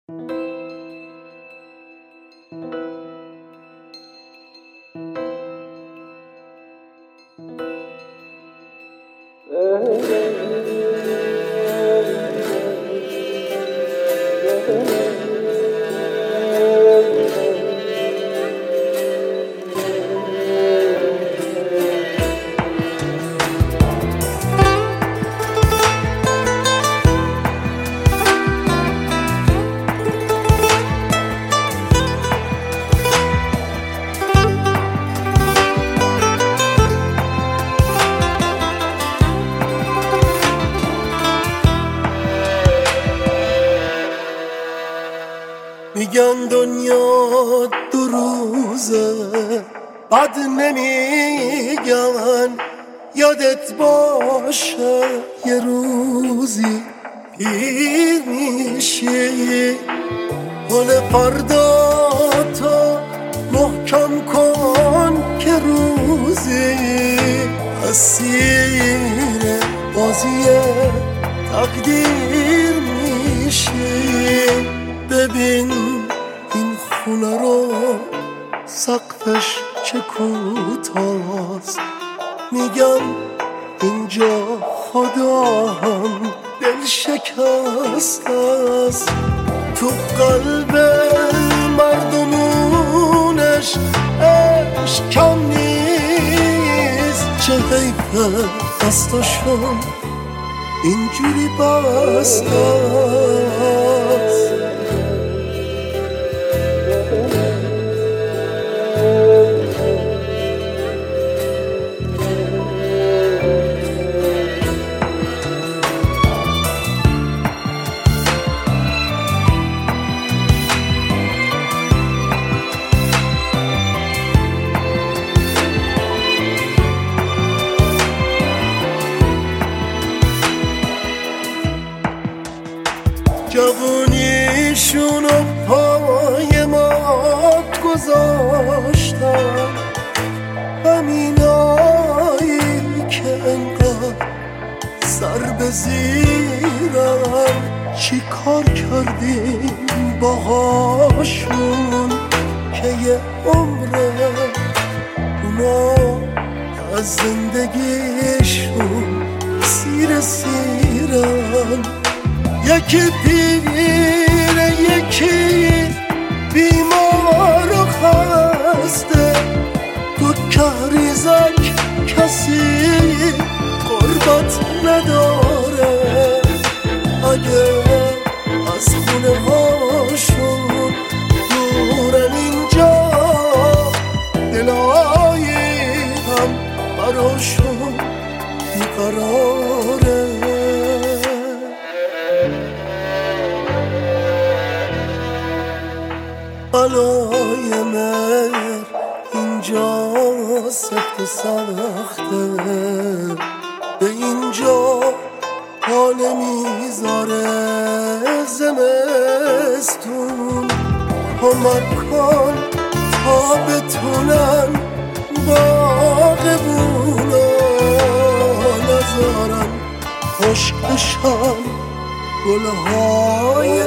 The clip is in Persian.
میگن دنیا دو روزه بد نمیگن، یادت باشه یه روزی پیر میشی. گل فردا تو محکم کن که روزی اسیر بازی تقدیر میشی. ببین این خونه رو سقفش چه کوتاست، میگم اینجا خدا هم دل شکست است. تو قلب مردمونش عشق کم نیست، چه حیفه دستاشون اینجوری بست است. جوونیشونو پای مات گذاشتن، همینایی که انقدر سر به زیرن. چی کار کردیم باهاشون که یه عمره اونا از زندگیشون سیر سیرن. یکی پیره یکی بیمار و خسته، تو کهریزک کسی قربت نداره. اگه از خونه هاشون دورن اینجا، دلایی هم براشون بیقراره. بلای مهر اینجا سخت و سخته، به اینجا حال میذاره زمستون. کمک کن تا بتونن باغبونا نذارن خشک بشن گلهای